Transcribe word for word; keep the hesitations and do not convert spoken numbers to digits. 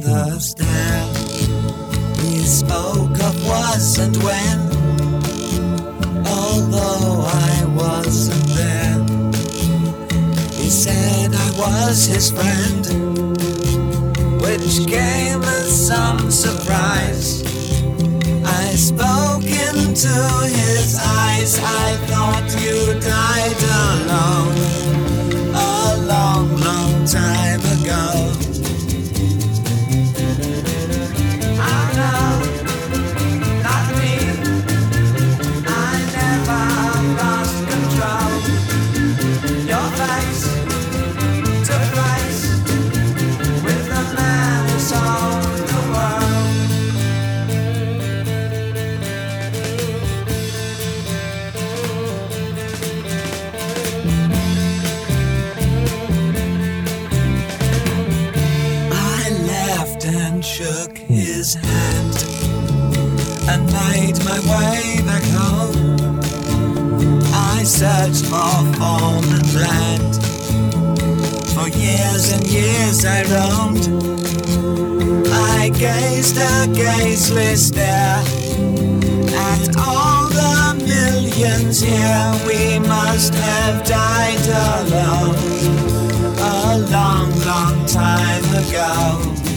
the stair. We spoke of was and when, although I wasn't there. He said I was his friend, which came as some surprise. I spoke into his eyes. I thought you died alone a long, long time ago. I know, not me. I never lost control. Your face to face with the man who sold the world. I laughed and shook his hand and made my way back home. I searched for form and land. For years and years I roamed. I gazed a gazeless stare at all the millions here. We must have died alone a long, long time ago.